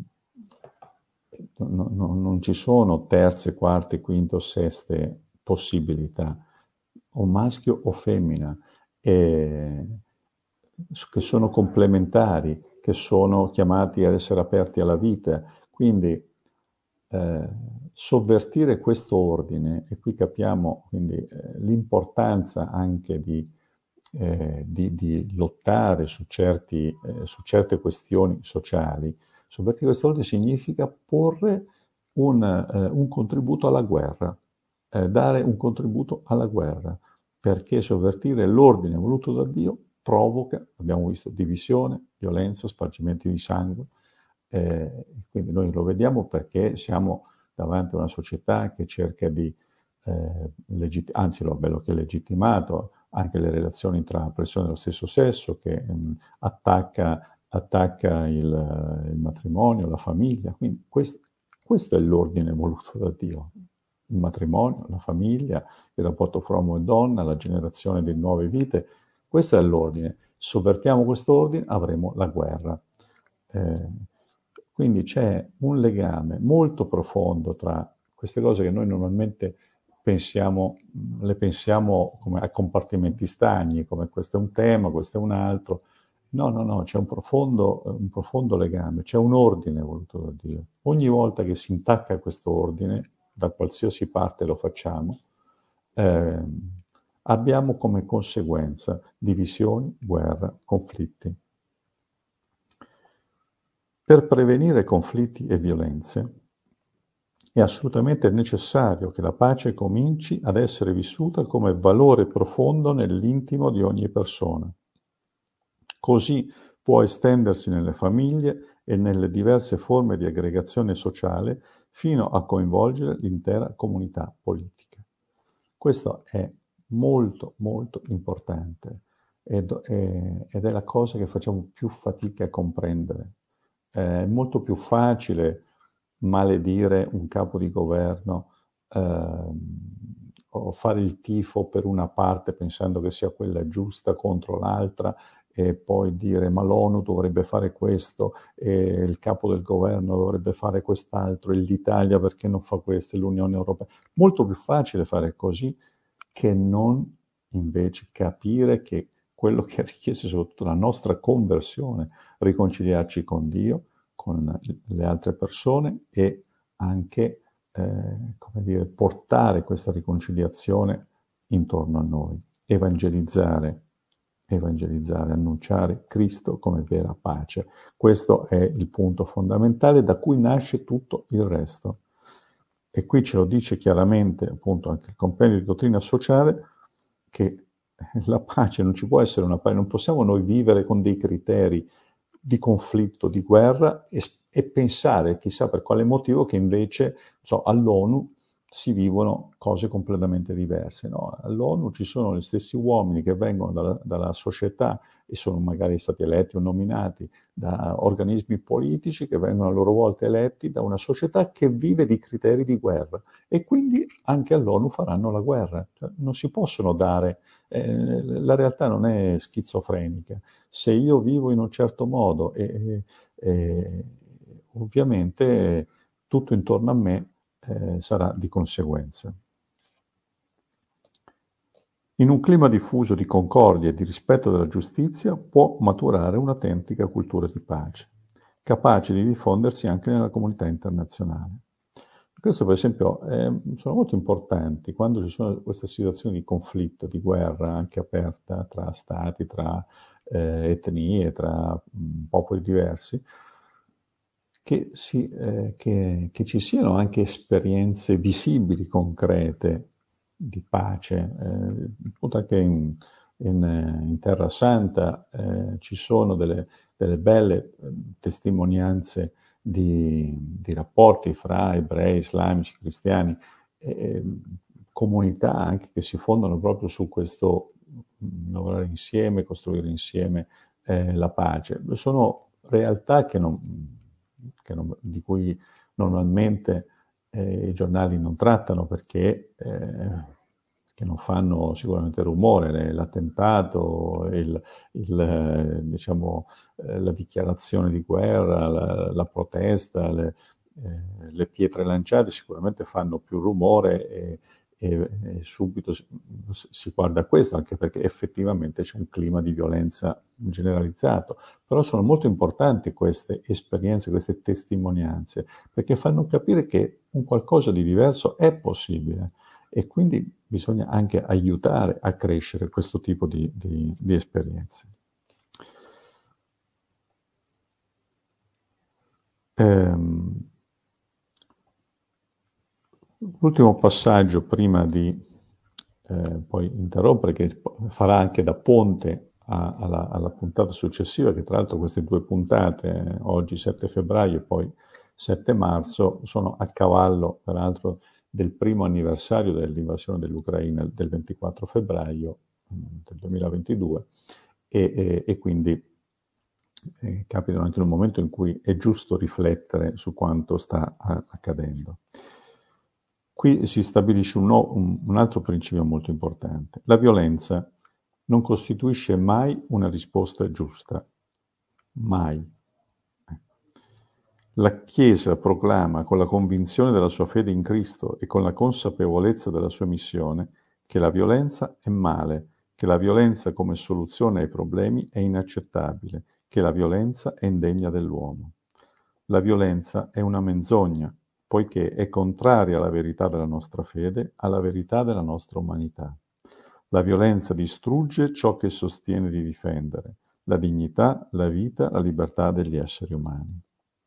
Speaker 1: no, no, non ci sono terze, quarte, quinte o seste possibilità, o maschio o femmina, eh, che sono complementari, che sono chiamati ad essere aperti alla vita. Quindi eh, sovvertire questo ordine, e qui capiamo quindi eh, l'importanza anche di, eh, di, di lottare su, certi, eh, su certe questioni sociali. Sovvertire questo ordine significa porre un, eh, un contributo alla guerra, eh, dare un contributo alla guerra, perché sovvertire l'ordine voluto da Dio provoca, abbiamo visto, divisione, violenza, spargimenti di sangue. Eh, quindi noi lo vediamo perché siamo davanti a una società che cerca di, eh, legit- anzi lo ha bello che è legittimato, anche le relazioni tra persone dello stesso sesso, che mh, attacca, attacca il, il matrimonio, la famiglia. Quindi questo, questo è l'ordine voluto da Dio. Il matrimonio, la famiglia, il rapporto fra uomo e donna, la generazione di nuove vite. Questo è l'ordine. Sovvertiamo questo ordine, avremo la guerra. Eh, quindi c'è un legame molto profondo tra queste cose che noi normalmente pensiamo, le pensiamo come a compartimenti stagni, come questo è un tema, questo è un altro. No, no, no, c'è un profondo, un profondo legame, c'è un ordine voluto da Dio. Ogni volta che si intacca questo ordine, da qualsiasi parte lo facciamo, eh, abbiamo come conseguenza divisioni, guerra, conflitti. Per prevenire conflitti e violenze è assolutamente necessario che la pace cominci ad essere vissuta come valore profondo nell'intimo di ogni persona. Così può estendersi nelle famiglie e nelle diverse forme di aggregazione sociale fino a coinvolgere l'intera comunità politica. Questo è molto, molto importante ed è, ed è la cosa che facciamo più fatica a comprendere. È molto più facile maledire un capo di governo ehm, o fare il tifo per una parte pensando che sia quella giusta contro l'altra e poi dire ma l'ONU dovrebbe fare questo e il capo del governo dovrebbe fare quest'altro e l'Italia perché non fa questo e l'Unione Europea. Molto più facile fare così che non invece capire che quello che è richiesto è soprattutto la nostra conversione, riconciliarci con Dio, con le altre persone e anche eh, come dire, portare questa riconciliazione intorno a noi, evangelizzare, evangelizzare, annunciare Cristo come vera pace. Questo è il punto fondamentale da cui nasce tutto il resto. E qui ce lo dice chiaramente appunto anche il compendio di dottrina sociale, che la pace non ci può essere una pace, non possiamo noi vivere con dei criteri di conflitto, di guerra e, e pensare, chissà per quale motivo, che invece so, all'ONU si vivono cose completamente diverse. No? All'ONU ci sono gli stessi uomini che vengono dalla, dalla società e sono magari stati eletti o nominati da organismi politici che vengono a loro volta eletti da una società che vive di criteri di guerra e quindi anche all'ONU faranno la guerra. Cioè, non si possono dare, eh, la realtà non è schizofrenica. Se io vivo in un certo modo e, e, e ovviamente tutto intorno a me eh, sarà di conseguenza. In un clima diffuso di concordia e di rispetto della giustizia può maturare un'autentica cultura di pace, capace di diffondersi anche nella comunità internazionale. Questo per esempio eh, sono molto importanti quando ci sono queste situazioni di conflitto, di guerra anche aperta tra stati, tra eh, etnie, tra mh, popoli diversi, che, si, eh, che, che ci siano anche esperienze visibili, concrete di pace. Eh, appunto anche in, in, in Terra Santa eh, ci sono delle, delle belle eh, testimonianze di, di rapporti fra ebrei, islamici, cristiani, eh, comunità anche che si fondano proprio su questo mh, lavorare insieme, costruire insieme eh, la pace. Sono realtà che non, che non, di cui normalmente eh, i giornali non trattano perché eh, che non fanno sicuramente rumore, l'attentato, il, il, eh, diciamo, eh, la dichiarazione di guerra, la, la protesta, le, eh, le pietre lanciate sicuramente fanno più rumore e, e, e subito si, si guarda a questo, anche perché effettivamente c'è un clima di violenza generalizzato. Però sono molto importanti queste esperienze, queste testimonianze, perché fanno capire che un qualcosa di diverso è possibile e quindi bisogna anche aiutare a crescere questo tipo di, di, di esperienze. Ehm, L'ultimo passaggio prima di eh, poi interrompere, che farà anche da ponte a, alla, alla puntata successiva, che tra l'altro queste due puntate, eh, oggi sette febbraio e poi sette marzo, sono a cavallo, peraltro, del primo anniversario dell'invasione dell'Ucraina del ventiquattro febbraio mh, del duemilaventidue e, e, e quindi eh, capitano anche in un momento in cui è giusto riflettere su quanto sta a, accadendo. Qui si stabilisce un, no, un, un altro principio molto importante. La violenza non costituisce mai una risposta giusta. Mai. La Chiesa proclama con la convinzione della sua fede in Cristo e con la consapevolezza della sua missione che la violenza è male, che la violenza come soluzione ai problemi è inaccettabile, che la violenza è indegna dell'uomo. La violenza è una menzogna, poiché è contraria alla verità della nostra fede, alla verità della nostra umanità. La violenza distrugge ciò che sostiene di difendere, la dignità, la vita, la libertà degli esseri umani.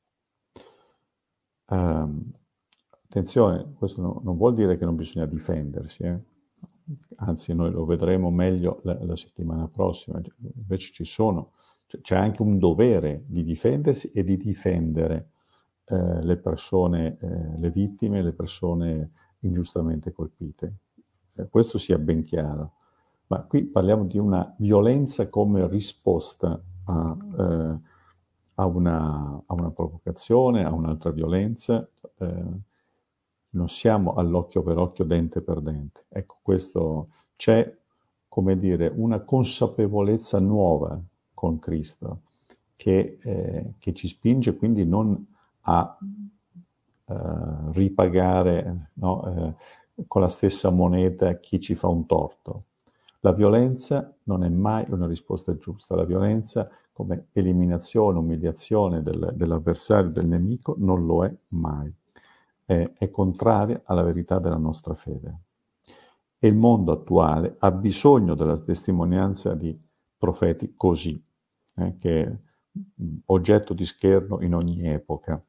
Speaker 1: Um, attenzione, questo no, non vuol dire che non bisogna difendersi, eh? Anzi noi lo vedremo meglio la, la settimana prossima, invece ci sono, c'è anche un dovere di difendersi e di difendere eh, le persone, eh, le vittime, le persone ingiustamente colpite. Eh, questo sia ben chiaro. Ma qui parliamo di una violenza come risposta a, eh, a, una, a una provocazione, a un'altra violenza. Eh, non siamo all'occhio per occhio, dente per dente. Ecco, questo c'è, come dire, una consapevolezza nuova con Cristo che, eh, che ci spinge quindi non a eh, ripagare, no, eh, con la stessa moneta chi ci fa un torto. La violenza non è mai una risposta giusta. La violenza come eliminazione, umiliazione del, dell'avversario, del nemico, non lo è mai. È, è contraria alla verità della nostra fede. E il mondo attuale ha bisogno della testimonianza di profeti così, eh, che è oggetto di scherno in ogni epoca.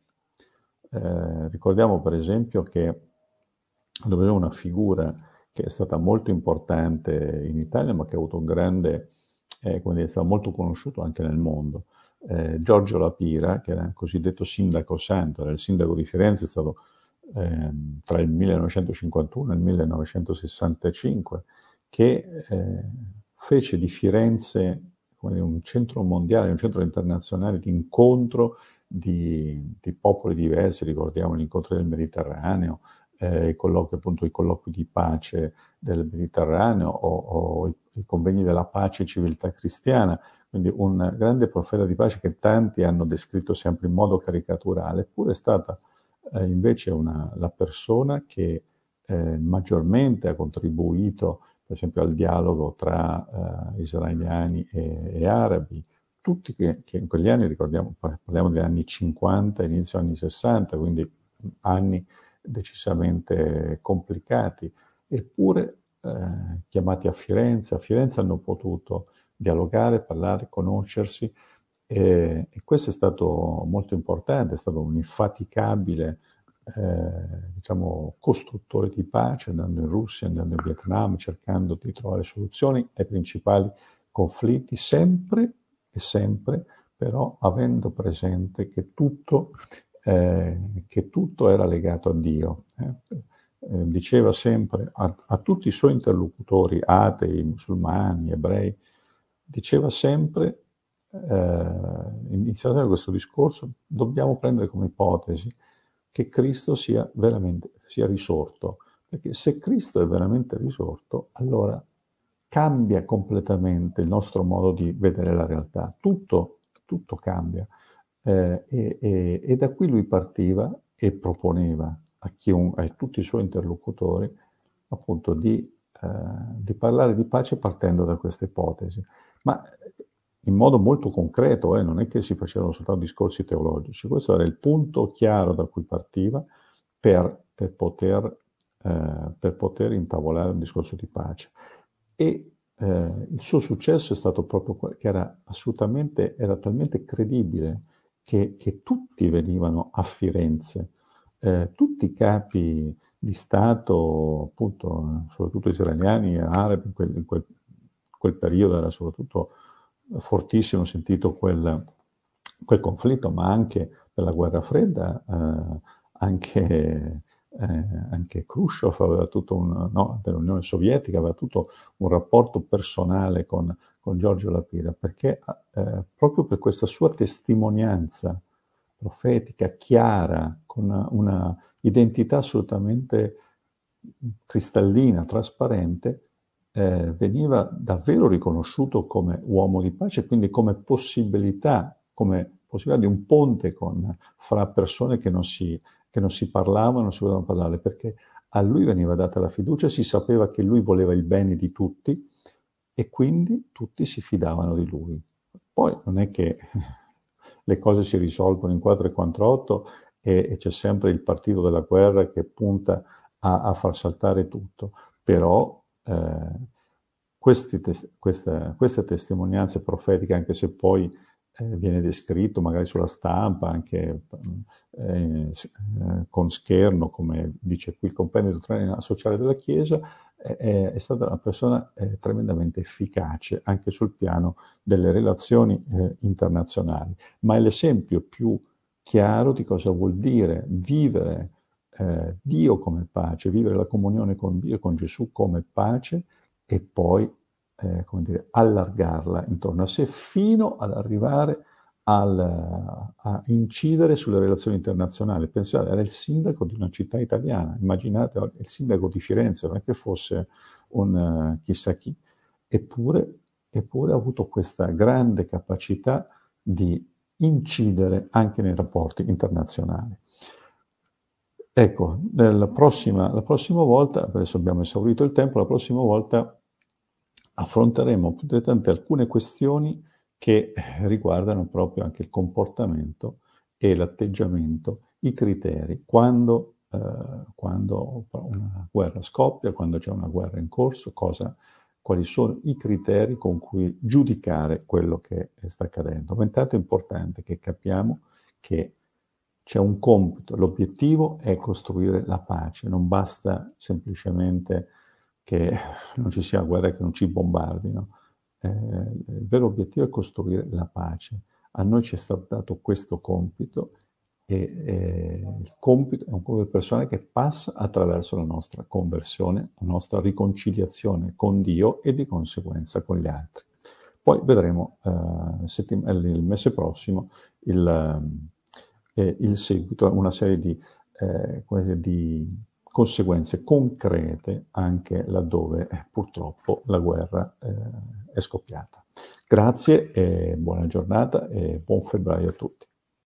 Speaker 1: Eh, ricordiamo per esempio che abbiamo una figura che è stata molto importante in Italia, ma che ha avuto un grande, eh, come dire, è stato molto conosciuto anche nel mondo. Eh, Giorgio La Pira, che era il cosiddetto sindaco santo, era il sindaco di Firenze, è stato eh, tra il millenovecentocinquantuno e il millenovecentosessantacinque, che eh, fece di Firenze come dire, un centro mondiale, un centro internazionale di incontro di, di popoli diversi, ricordiamo gli incontri del Mediterraneo, eh, i, colloqui, appunto, i colloqui di pace del Mediterraneo o, o i, i convegni della pace e civiltà cristiana, quindi un grande profeta di pace che tanti hanno descritto sempre in modo caricaturale, eppure è stata eh, invece una, la persona che eh, maggiormente ha contribuito per esempio al dialogo tra eh, israeliani e, e arabi, tutti che, che, in quegli anni, ricordiamo, parliamo degli anni cinquanta, inizio anni sessanta, quindi anni decisamente complicati, eppure eh, chiamati a Firenze, a Firenze hanno potuto dialogare, parlare, conoscersi, e, e questo è stato molto importante, è stato un infaticabile eh, diciamo, costruttore di pace, andando in Russia, andando in Vietnam, cercando di trovare soluzioni ai principali conflitti, sempre e sempre però avendo presente che tutto, eh, che tutto era legato a Dio. Eh. Eh, diceva sempre a, a tutti i suoi interlocutori, atei, musulmani, ebrei, diceva sempre, eh, iniziando da questo discorso, dobbiamo prendere come ipotesi che Cristo sia veramente sia risorto, perché se Cristo è veramente risorto, allora cambia completamente il nostro modo di vedere la realtà, tutto, tutto cambia. Eh, e, e, e da qui lui partiva e proponeva a, chiun, a tutti i suoi interlocutori appunto di, eh, di parlare di pace partendo da questa ipotesi, ma in modo molto concreto, eh, non è che si facevano soltanto discorsi teologici, questo era il punto chiaro da cui partiva per, per, poter, eh, per poter intavolare un discorso di pace. E eh, il suo successo è stato proprio che era assolutamente, era talmente credibile che, che tutti venivano a Firenze, eh, tutti i capi di Stato, appunto, soprattutto israeliani e arabi, in quel, in quel, quel periodo era soprattutto fortissimo sentito quel, quel conflitto, ma anche per la guerra fredda, eh, anche, eh, anche Khrushchev aveva tutto un, no, dell'Unione Sovietica, aveva tutto un rapporto personale con, con Giorgio La Pira, perché eh, proprio per questa sua testimonianza profetica, chiara, con una, una identità assolutamente cristallina, trasparente, eh, veniva davvero riconosciuto come uomo di pace, quindi come possibilità, come possibilità di un ponte con, fra persone che non, si, che non si parlavano, non si potevano parlare, perché a lui veniva data la fiducia, si sapeva che lui voleva il bene di tutti e quindi tutti si fidavano di lui. Poi non è che le cose si risolvono in quattro e quarantotto e, e c'è sempre il partito della guerra che punta a, a far saltare tutto, però eh, questi tes- queste, queste testimonianze profetiche, anche se poi eh, viene descritto magari sulla stampa, anche eh, eh, con scherno, come dice qui il compendio di dottrina sociale della Chiesa, è, è stata una persona eh, tremendamente efficace anche sul piano delle relazioni eh, internazionali, ma è l'esempio più chiaro di cosa vuol dire vivere eh, Dio come pace, vivere la comunione con Dio e con Gesù come pace e poi eh, come dire, allargarla intorno a sé fino ad arrivare al, a incidere sulle relazioni internazionali. Pensate, era il sindaco di una città italiana, immaginate il sindaco di Firenze, non è che fosse un uh, chissà chi, eppure, eppure ha avuto questa grande capacità di incidere anche nei rapporti internazionali. Ecco, la prossima, la prossima volta, adesso abbiamo esaurito il tempo, la prossima volta affronteremo più direttamente alcune questioni che riguardano proprio anche il comportamento e l'atteggiamento, i criteri, quando, eh, quando una guerra scoppia, quando c'è una guerra in corso, cosa, quali sono i criteri con cui giudicare quello che sta accadendo. Ma intanto è importante che capiamo che c'è un compito, l'obiettivo è costruire la pace, non basta semplicemente che non ci sia guerra e che non ci bombardino. Eh, il vero obiettivo è costruire la pace. A noi ci è stato dato questo compito e, e il compito è un compito personale che passa attraverso la nostra conversione, la nostra riconciliazione con Dio e di conseguenza con gli altri. Poi vedremo eh, settim- il mese prossimo il, eh, il seguito, una serie di, eh, come dire, di conseguenze concrete anche laddove eh, purtroppo la guerra eh, è scoppiata. Grazie e buona giornata e buon febbraio a tutti.